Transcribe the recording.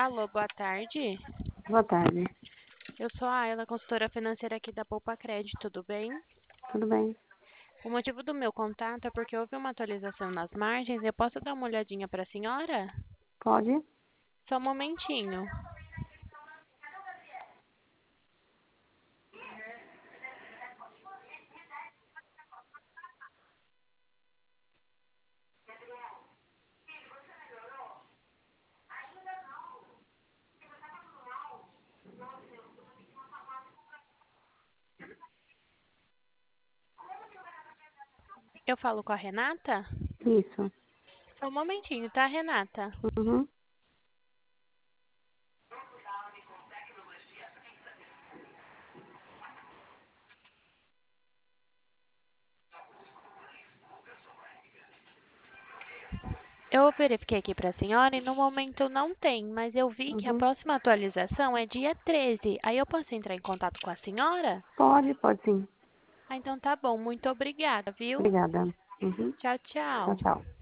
Alô, boa tarde. Boa tarde. Eu sou a Ayla, consultora financeira aqui da Poupa Crédito, tudo bem? Tudo bem? O motivo do meu contato é porque houve uma atualização nas margens. Eu posso dar uma olhadinha para a senhora? Pode? Só um momentinho. Eu falo com a Renata? Isso. Só um momentinho, tá, Renata? Uhum. Eu verifiquei aqui para a senhora e no momento não tem, mas eu vi que a Uhum. próxima atualização é dia 13. Aí eu posso entrar em contato com a senhora? Pode sim. Ah, então tá bom. Muito obrigada, viu? Obrigada. Uhum. Tchau, Tchau, tchau. tchau.